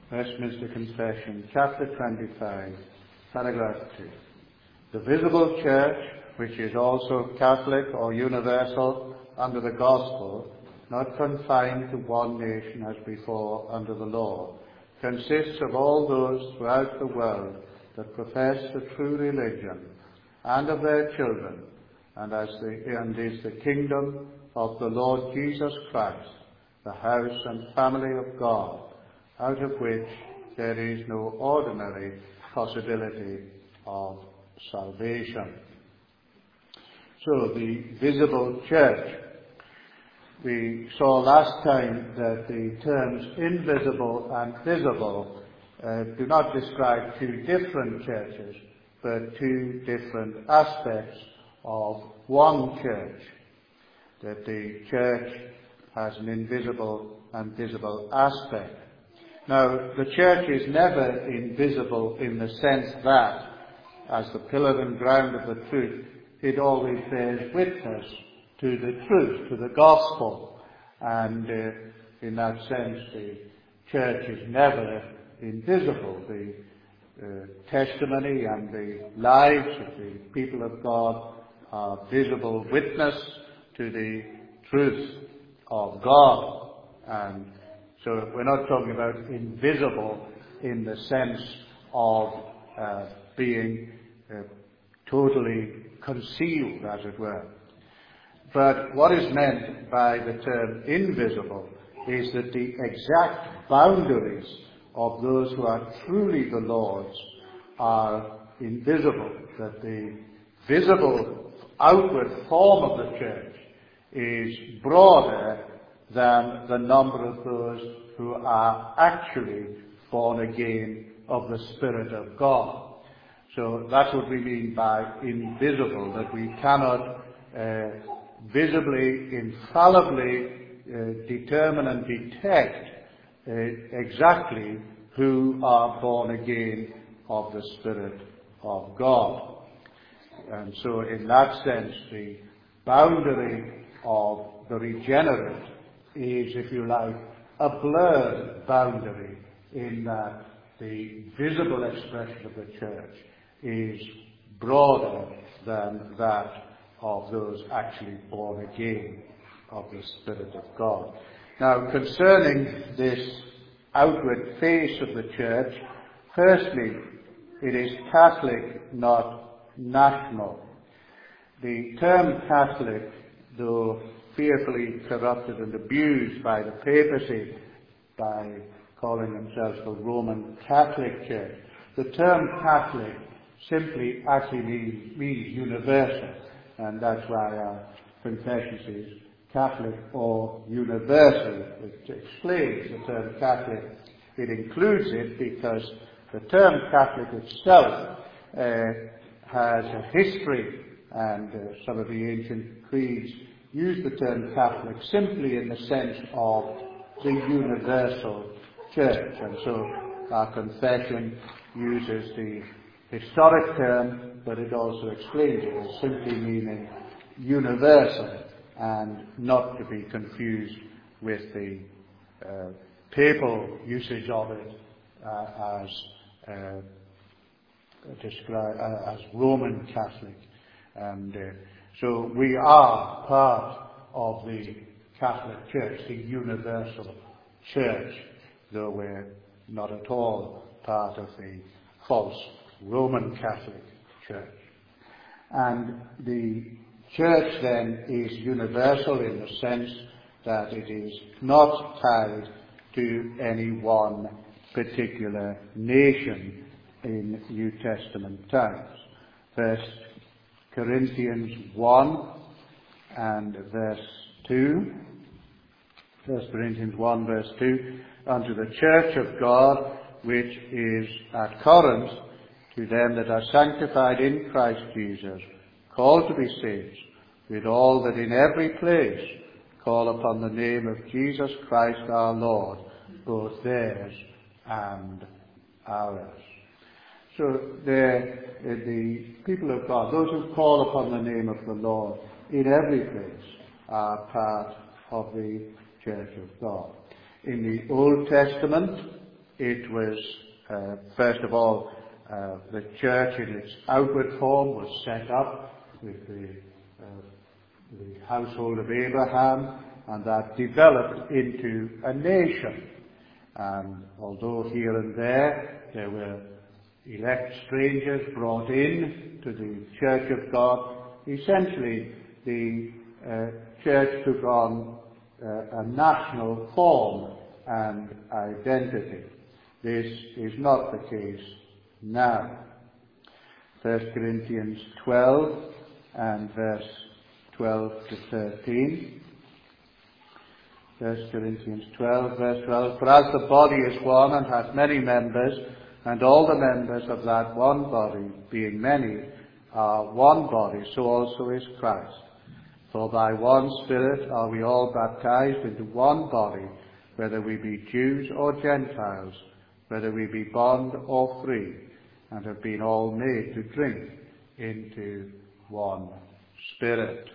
Westminster Confession, chapter 25, paragraph 2. The visible church, which is also Catholic or universal under the gospel, not confined to one nation as before under the law, consists of all those throughout the world that profess the true religion, and of their children, and is the kingdom of the Lord Jesus Christ, the house and family of God, out of which there is no ordinary possibility of salvation. So the visible church. We saw last time that the terms invisible and visible do not describe two different churches, but two different aspects of one church. That the church has an invisible and visible aspect. Now, the church is never invisible in the sense that, as the pillar and ground of the truth, it always bears witness to the truth, to the gospel. And in that sense, the church is never invisible. The testimony and the lives of the people of God are visible witness to the truth of God. And so we're not talking about invisible in the sense of being totally concealed, as it were. But what is meant by the term invisible is that the exact boundaries of those who are truly the Lord's are invisible, that the visible outward form of the church is broader than the number of those who are actually born again of the Spirit of God. So that's what we mean by invisible, that we cannot visibly, infallibly determine and detect exactly who are born again of the Spirit of God. And so in that sense, the boundary of the regenerate is, if you like, a blurred boundary, in that the visible expression of the church is broader than that of those actually born again of the Spirit of God. Now, concerning this outward face of the church, firstly, it is Catholic, not national. The term Catholic, though fearfully corrupted and abused by the papacy by calling themselves the Roman Catholic Church, the term Catholic simply actually means universal, and that's why our confession says Catholic or universal, which explains the term Catholic. It includes it because the term Catholic itself has a history, and some of the ancient creeds use the term Catholic simply in the sense of the universal church. And so our confession uses the historic term, but it also explains it as simply meaning universal, and not to be confused with the papal usage of it as Roman Catholic. And so we are part of the Catholic Church, the universal church, though we're not at all part of the false Roman Catholic Church. And the church then is universal in the sense that it is not tied to any one particular nation in New Testament times. 1 Corinthians 1 and verse 2. 1 Corinthians 1 verse 2. Unto the church of God which is at Corinth, to them that are sanctified in Christ Jesus, called to be saints, with all that in every place call upon the name of Jesus Christ our Lord, both theirs and ours. So the people of God, those who call upon the name of the Lord in every place, are part of the Church of God. In the Old Testament, it was, first of all, the church in its outward form was set up with the household of Abraham, and that developed into a nation. And although here and there were elect strangers brought in to the Church of God, essentially the church took on a national form and identity. This is not the case now. 1 Corinthians 12 and verse 12 to 13. 1 Corinthians 12, verse 12. For as the body is one and hath many members, and all the members of that one body, being many, are one body, so also is Christ. For by one Spirit are we all baptized into one body, whether we be Jews or Gentiles, whether we be bond or free, and have been all made to drink into one Spirit.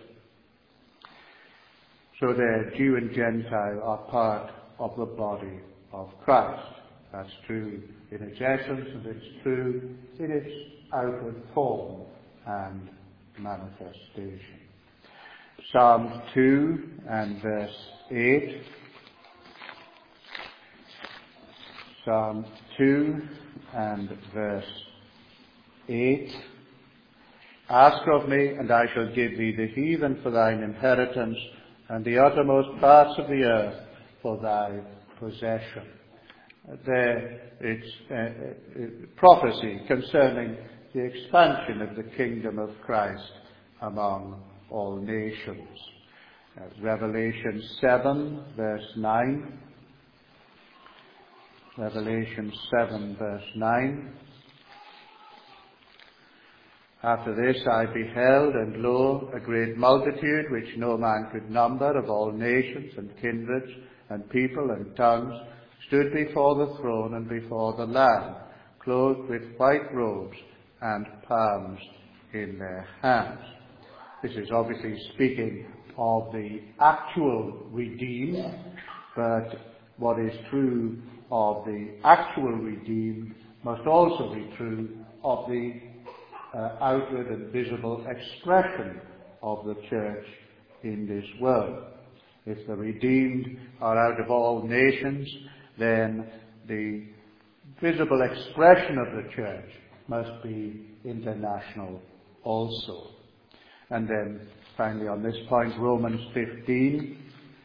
So there, Jew and Gentile are part of the body of Christ. That's true in its essence, and it's true in its outward form and manifestation. Psalm 2 and verse 8. Psalm 2 and verse 8. Ask of me, and I shall give thee the heathen for thine inheritance, and the uttermost parts of the earth for thy possession. There it's prophecy concerning the expansion of the kingdom of Christ among all nations. Revelation 7 verse 9. Revelation 7 verse 9. After this I beheld, and lo, a great multitude, which no man could number, of all nations and kindreds and people and tongues, stood before the throne and before the Lamb, clothed with white robes and palms in their hands. This is obviously speaking of the actual redeemed, but what is true of the actual redeemed must also be true of the outward and visible expression of the church in this world. If the redeemed are out of all nations, then the visible expression of the church must be international also. And then finally on this point, Romans 15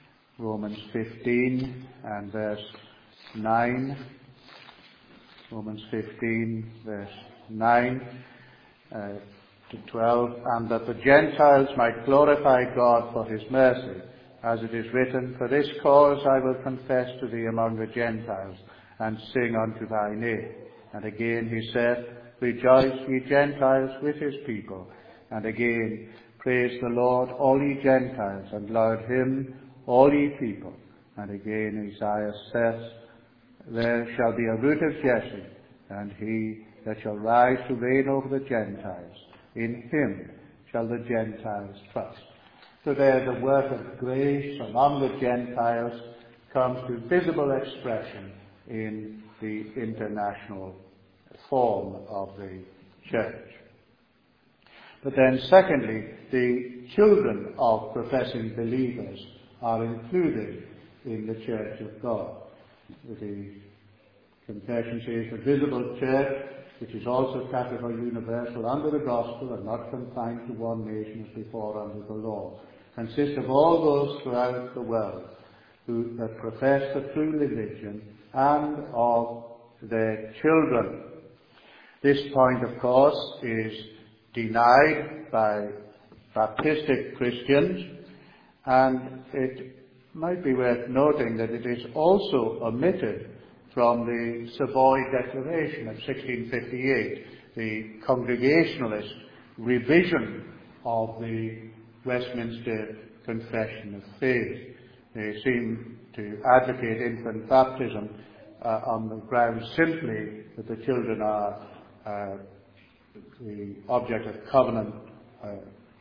and verse 9. Romans 15 verse 9 to 12. And that the Gentiles might glorify God for his mercy, as it is written, for this cause I will confess to thee among the Gentiles, and sing unto thy name. And again he said, rejoice, ye Gentiles, with his people. And again, praise the Lord, all ye Gentiles, and laud him, all ye people. And again Isaiah says, there shall be a root of Jesse, and he that shall rise to reign over the Gentiles. In him shall the Gentiles trust. So there the work of grace among the Gentiles comes to visible expression in the international form of the church. But then secondly, the children of professing believers are included in the church of God. The confession says the visible church, which is also Catholic or universal under the gospel and not confined to one nation as before under the law, consists of all those throughout the world that profess the true religion and of their children. This point, of course, is denied by Baptistic Christians, and it might be worth noting that it is also omitted from the Savoy Declaration of 1658, the Congregationalist revision of the Westminster Confession of Faith. They seem to advocate infant baptism on the grounds simply that the children are the object of covenant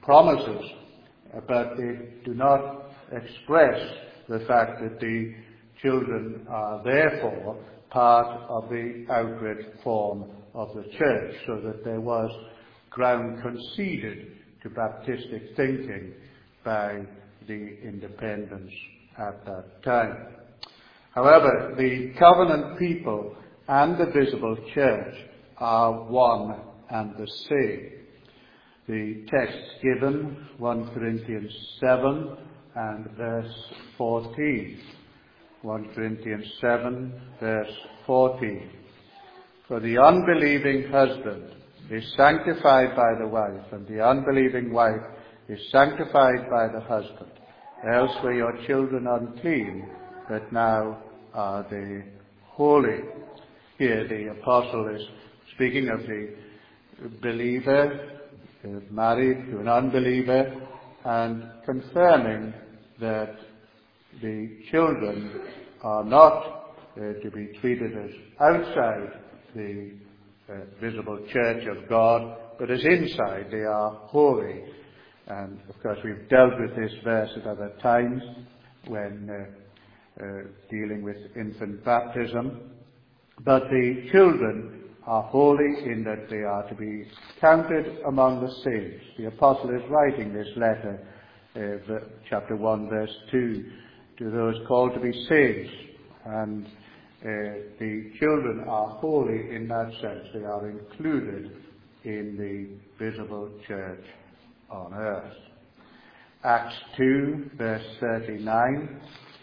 promises, but they do not express the fact that the children are therefore part of the outward form of the church, so that there was ground conceded to Baptistic thinking by the independents at that time. However, the covenant people and the visible church are one and the same. The text given, 1 Corinthians 7 and verse 14. 1 Corinthians 7, verse 14. For the unbelieving husband is sanctified by the wife, and the unbelieving wife is sanctified by the husband. Else were your children unclean, but now are they holy. Here the apostle is speaking of the believer married to an unbeliever, and confirming that the children are not to be treated as outside the visible church of God, but as inside they are holy. And of course we've dealt with this verse at other times when dealing with infant baptism. But the children are holy in that they are to be counted among the saints. The apostle is writing this letter, chapter 1, verse 2, to those called to be saints. And the children are holy in that sense. They are included in the visible church on earth. Acts 2, verse 39.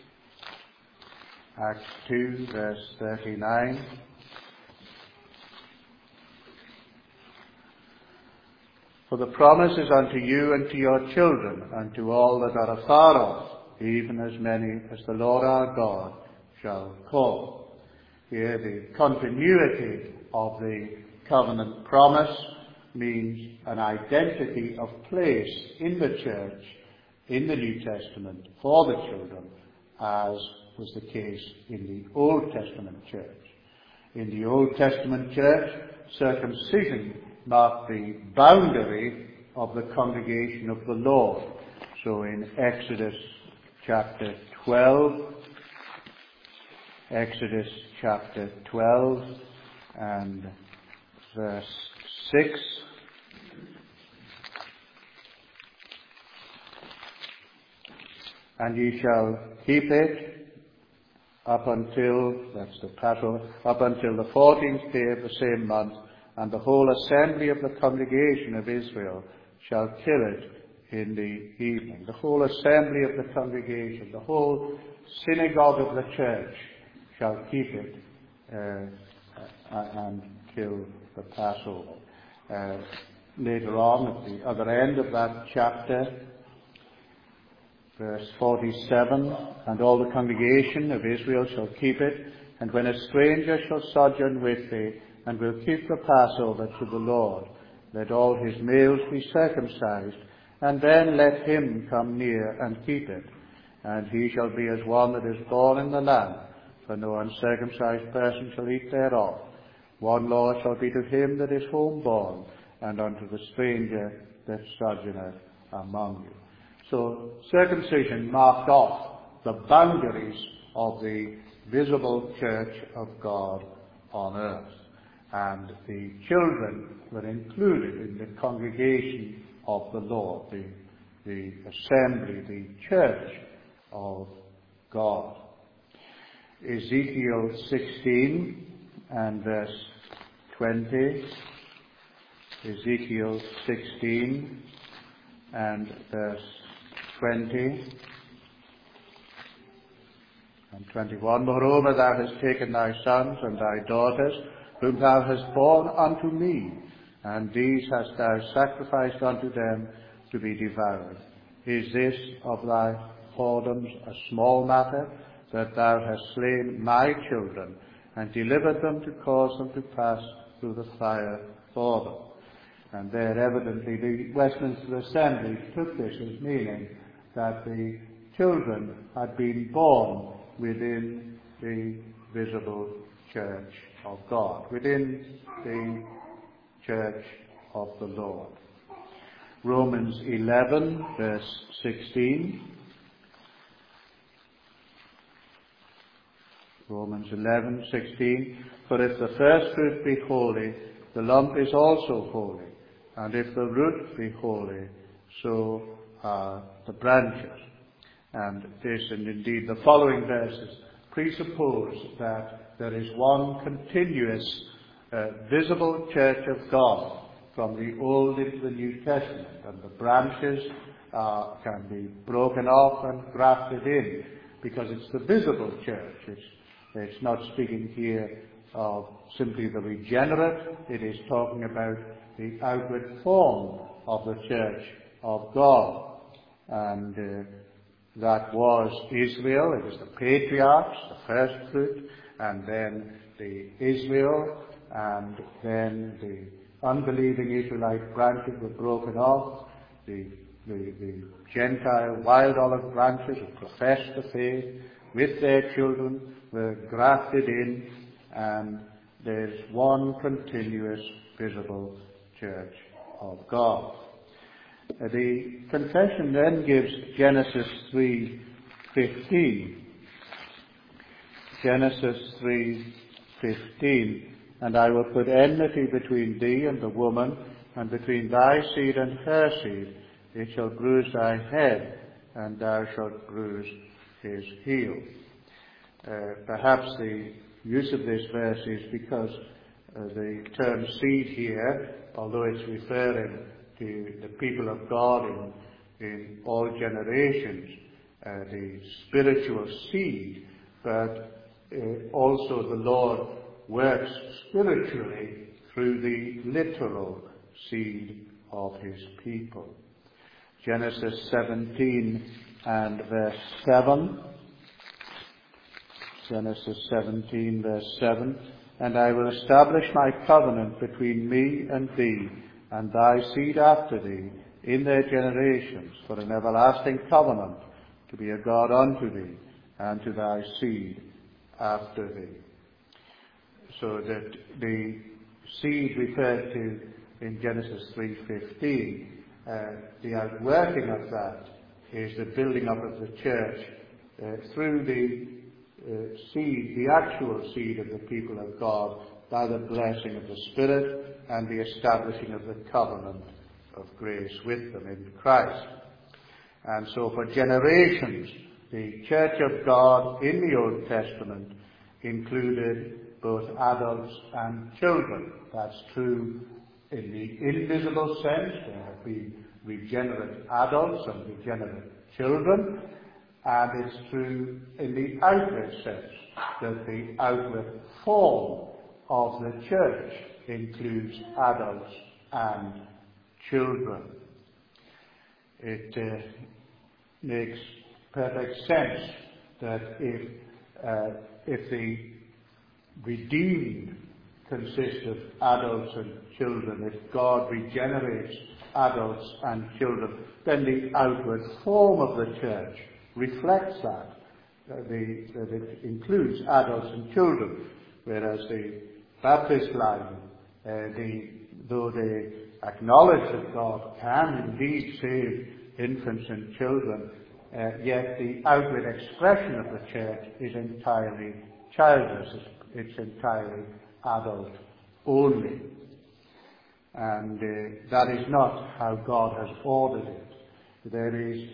Acts 2, verse 39. For the promise is unto you and to your children, and to all that are afar off, even as many as the Lord our God shall call. Here the continuity of the covenant promise means an identity of place in the church, in the New Testament, for the children, as was the case in the Old Testament church. In the Old Testament church, circumcision marked the boundary of the congregation of the Lord. So in Exodus chapter 12, Exodus chapter 12 and verse 6, and ye shall keep it up until, that's the Passover, up until the 14th day of the same month, and the whole assembly of the congregation of Israel shall kill it in the evening. The whole assembly of the congregation, the whole synagogue of the church shall keep it and kill the Passover. Later on, at the other end of that chapter, verse 47, and all the congregation of Israel shall keep it, and when a stranger shall sojourn with thee, and will keep the Passover to the Lord, let all his males be circumcised, and then let him come near and keep it. And he shall be as one that is born in the land, for no uncircumcised person shall eat thereof. One law shall be to him that is homeborn, and unto the stranger that sojourneth among you. So circumcision marked off the boundaries of the visible church of God on earth. And the children were included in the congregation of the Lord, the assembly, the church of God. Ezekiel 16 and verse 20. Ezekiel 16 and verse 20 and 21. Moreover, thou hast taken thy sons and thy daughters, whom thou hast borne unto me, and these hast thou sacrificed unto them to be devoured. Is this of thy whoredoms a small matter, that thou hast slain my children, and delivered them to cause them to pass through the fire for them? And there evidently the Westminster Assembly took this as meaning that the children had been born within the visible church of God, within the church of the Lord. Romans 11, verse 16. Romans 11:16, for if the first fruit be holy, the lump is also holy, and if the root be holy, so are the branches. And this, and indeed the following verses, presuppose that there is one continuous visible church of God from the Old into the New Testament, and the branches can be broken off and grafted in, because it's the visible church. It's not speaking here of simply the regenerate. It is talking about the outward form of the church of God. And that was Israel. It was the patriarchs, the first fruit, and then the Israel, and then the unbelieving Israelite branches were broken off. The Gentile wild olive branches who professed the faith with their children were grafted in, and there's one continuous visible church of God. The confession then gives Genesis 3:15. Genesis 3:15. And I will put enmity between thee and the woman, and between thy seed and her seed. It shall bruise thy head, and thou shalt bruise his heel. Perhaps the use of this verse is because the term seed here, although it's referring to the people of God in all generations, the spiritual seed, but also the Lord works spiritually through the literal seed of his people. Genesis 17 and verse 7. Genesis 17 verse 7. And I will establish my covenant between me and thee, and thy seed after thee, in their generations, for an everlasting covenant, to be a God unto thee, and to thy seed after thee. So that the seed referred to in Genesis 3:15, the outworking of that is the building up of the church through the seed, the actual seed of the people of God, by the blessing of the Spirit and the establishing of the covenant of grace with them in Christ. And so for generations, the church of God in the Old Testament included both adults and children. That's true in the invisible sense. There have been regenerate adults and regenerate children. And it's true in the outward sense, that the outward form of the church includes adults and children. It makes perfect sense that if the redeemed consist of adults and children, if God regenerates adults and children, then the outward form of the church reflects that it includes adults and children, whereas the Baptist line, though they acknowledge that God can indeed save infants and children, yet the outward expression of the church is entirely childless. It's entirely adult only. And that is not how God has ordered it. There is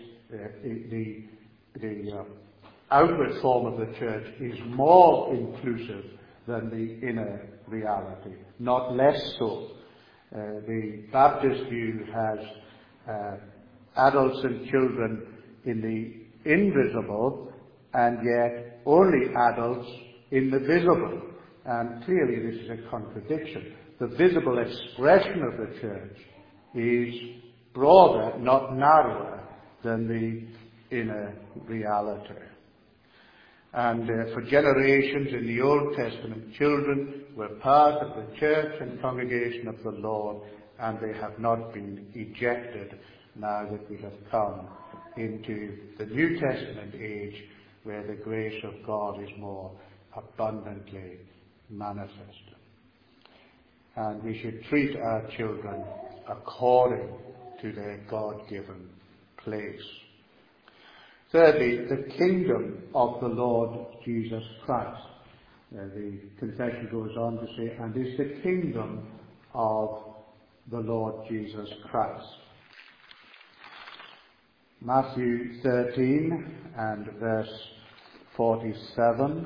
the outward form of the church is more inclusive than the inner reality, not less so. The Baptist view has adults and children in the invisible, and yet only adults in the visible. And clearly this is a contradiction. The visible expression of the church is broader, not narrower, than the inner reality. And for generations in the Old Testament, children were part of the church and congregation of the Lord, and they have not been ejected now that we have come into the New Testament age, where the grace of God is more abundantly manifested. And we should treat our children according to their God-given place. Thirdly, the kingdom of the Lord Jesus Christ. The confession goes on to say, and is the kingdom of the Lord Jesus Christ. Matthew 13 and verse 47.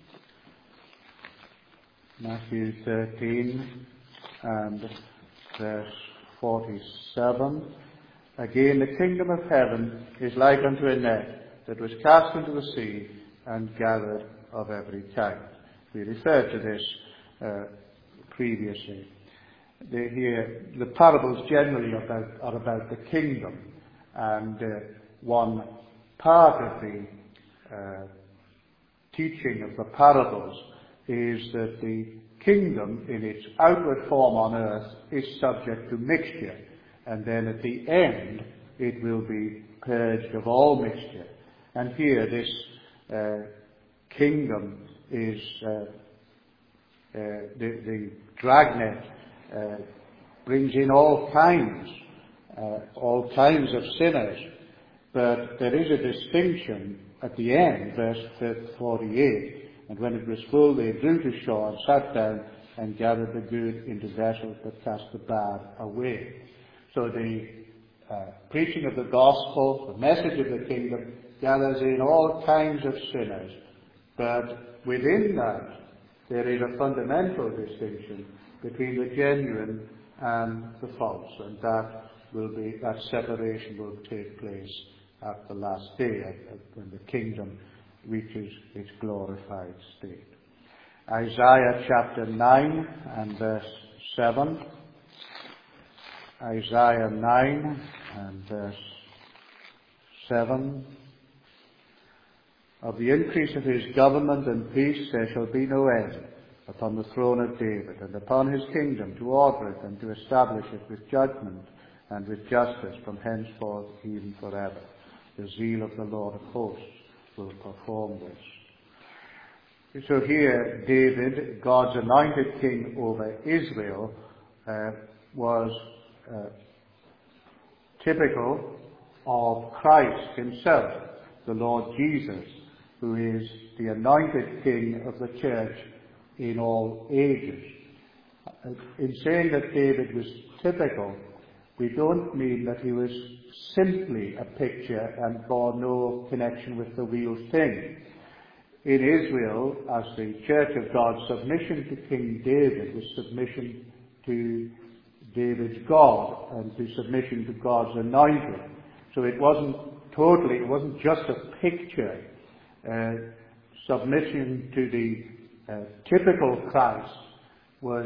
Matthew 13 and verse 47. Again, the kingdom of heaven is like unto a net that was cast into the sea and gathered of every kind. We referred to this previously. The parables generally are about the kingdom, and one part of the teaching of the parables is that the kingdom in its outward form on earth is subject to mixture, and then at the end it will be purged of all mixture. And here this kingdom is the dragnet brings in all kinds of sinners, but there is a distinction at the end, verse 48. And when it was full, they drew to shore and sat down and gathered the good into vessels, but cast the bad away. So the preaching of the gospel, the message of the kingdom, gathers in all kinds of sinners. But within that, there is a fundamental distinction between the genuine and the false, and that separation will take place at the last day, when the kingdom reaches its glorified state. Isaiah chapter 9 and verse 7. Isaiah 9 and verse 7. Of the increase of his government and peace there shall be no end upon the throne of David, and upon his kingdom, to order it and to establish it with judgment and with justice from henceforth even forever. The zeal of the Lord of hosts will perform this. So here, David, God's anointed king over Israel, was typical of Christ himself, the Lord Jesus, who is the anointed king of the church in all ages. In saying that David was typical, we don't mean that he was simply a picture and bore no connection with the real thing. In Israel, as the Church of God, submission to King David was submission to David's God and to submission to God's anointed. So it wasn't just a picture. Submission to the typical Christ was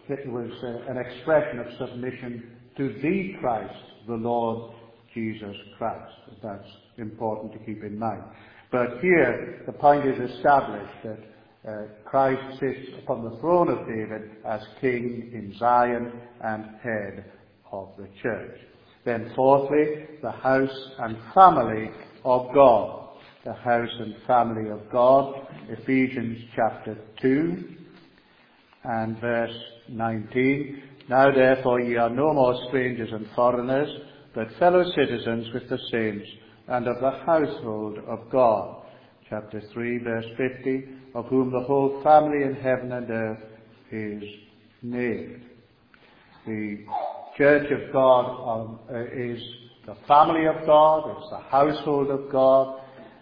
an expression of submission to the Christ, the Lord Jesus Christ. That's important to keep in mind. But here, the point is established that Christ sits upon the throne of David as King in Zion and head of the church. Then fourthly, the house and family of God. The house and family of God. Ephesians chapter 2 and verse 19. Now therefore ye are no more strangers and foreigners, but fellow citizens with the saints, and of the household of God. Chapter 3, verse 50, of whom the whole family in heaven and earth is named. The church of God is the family of God, it's the household of God,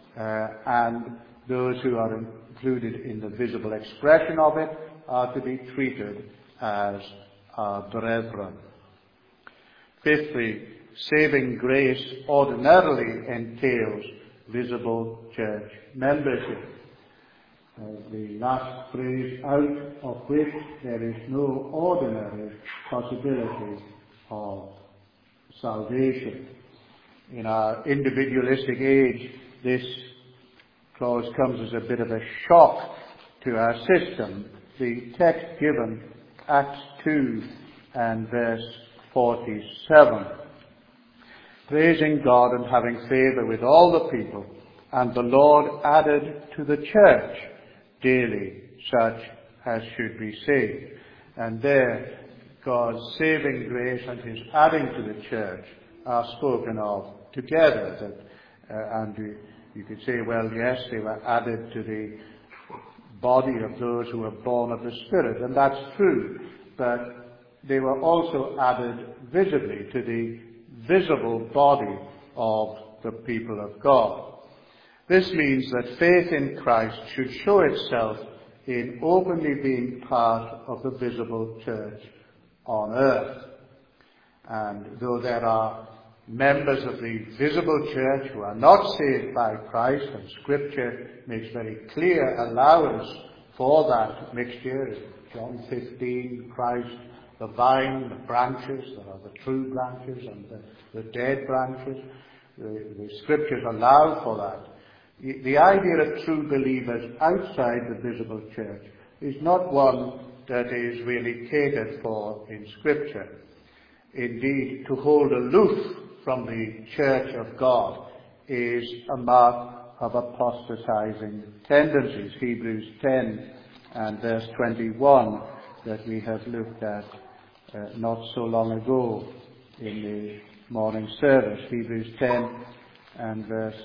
and those who are included in the visible expression of it are to be treated as brethren. Fifthly, saving grace ordinarily entails visible church membership. The last phrase, out of which there is no ordinary possibility of salvation. In our individualistic age, this clause comes as a bit of a shock to our system. The text given, Acts 2 and verse 47. Praising God and having favour with all the people, and the Lord added to the church daily such as should be saved. And there, God's saving grace and his adding to the church are spoken of together. And you could say, well, yes, they were added to body of those who were born of the Spirit, and that's true, but they were also added visibly to the visible body of the people of God. This means that faith in Christ should show itself in openly being part of the visible church on earth. And though there are members of the visible church who are not saved by Christ, and Scripture makes very clear allowance for that mixture, in John 15, Christ, the vine, the branches, there are the true branches and the dead branches. The Scriptures allow for that. The idea of true believers outside the visible church is not one that is really catered for in Scripture. Indeed, to hold aloof from the church of God is a mark of apostatizing tendencies. Hebrews 10 and verse 21 that we have looked at not so long ago in the morning service. Hebrews 10 and verse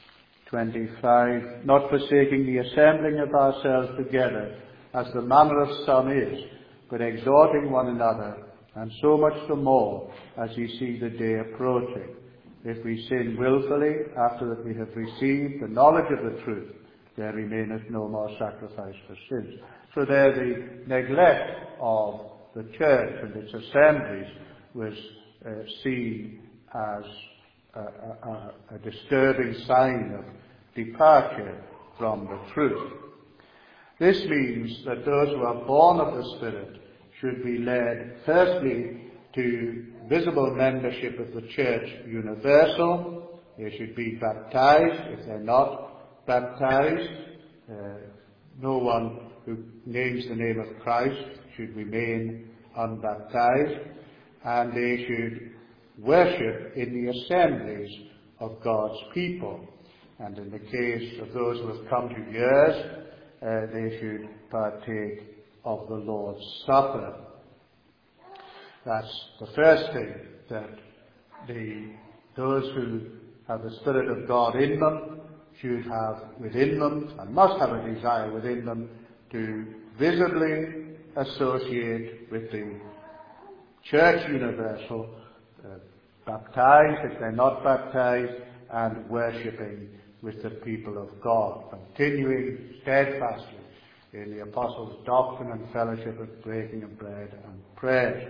25, not forsaking the assembling of ourselves together, as the manner of some is, but exhorting one another, and so much the more as ye see the day approaching. If we sin wilfully, after that we have received the knowledge of the truth, there remaineth no more sacrifice for sins. So there the neglect of the church and its assemblies was seen as a disturbing sign of departure from the truth. This means that those who are born of the Spirit should be led firstly to visible membership of the church universal. They should be baptized if they're not baptized. No one who names the name of Christ should remain unbaptized, and they should worship in the assemblies of God's people. And in the case of those who have come to years, they should partake of the Lord's Supper. That's the first thing, that those who have the Spirit of God in them should have within them, and must have a desire within them, to visibly associate with the Church Universal, baptized if they're not baptized, and worshipping with the people of God, continuing steadfastly in the apostles' doctrine and fellowship of breaking of bread and prayer.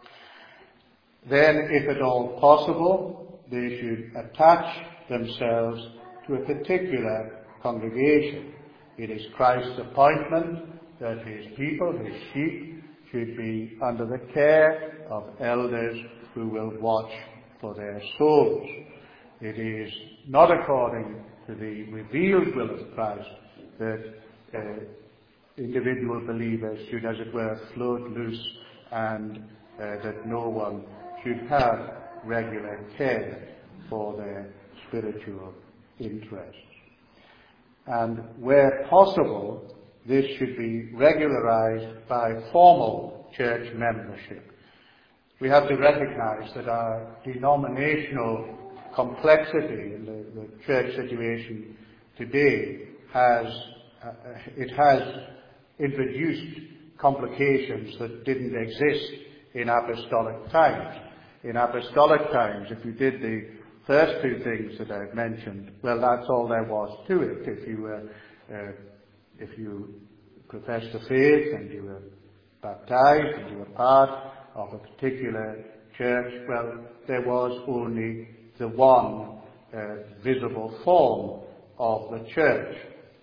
Then, if at all possible, they should attach themselves to a particular congregation. It is Christ's appointment that his people, his sheep, should be under the care of elders who will watch for their souls. It is not according to the revealed will of Christ that individual believers should, as it were, float loose, and that no one should have regular care for their spiritual interests. And where possible, this should be regularized by formal church membership. We have to recognize that our denominational complexity in the church situation today has introduced complications that didn't exist in apostolic times. In apostolic times, if you did the first two things that I've mentioned, well, that's all there was to it. If you professed the faith and you were baptized and you were part of a particular church, well, there was only the one visible form of the church.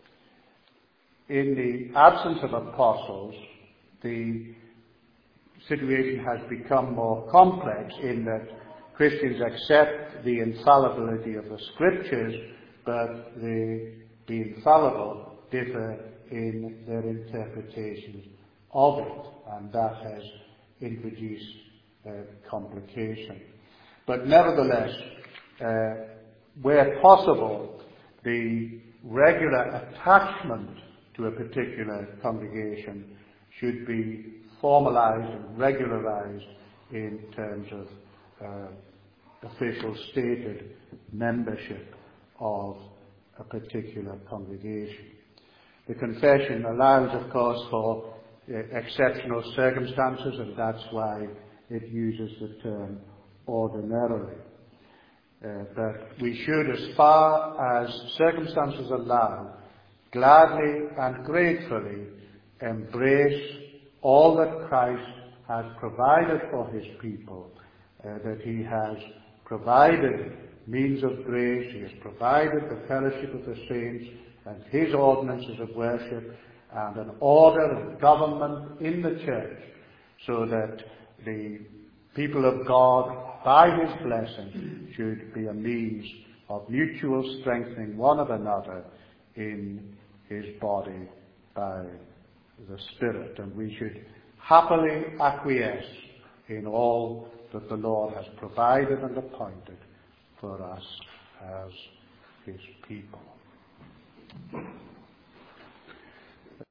In the absence of apostles, the situation has become more complex in that Christians accept the infallibility of the Scriptures, but the infallible differ in their interpretations of it, and that has introduced complication. But nevertheless, where possible, the regular attachment to a particular congregation should be formalized and regularized in terms of official stated membership of a particular congregation. The confession allows, of course, for exceptional circumstances, and that's why it uses the term ordinarily. But we should, as far as circumstances allow, gladly and gratefully embrace all that Christ has provided for his people, that he has provided means of grace, he has provided the fellowship of the saints and his ordinances of worship and an order and government in the church, so that the people of God, by his blessing, should be a means of mutual strengthening one of another in his body by the Spirit. And we should happily acquiesce in all that the Lord has provided and appointed for us as his people.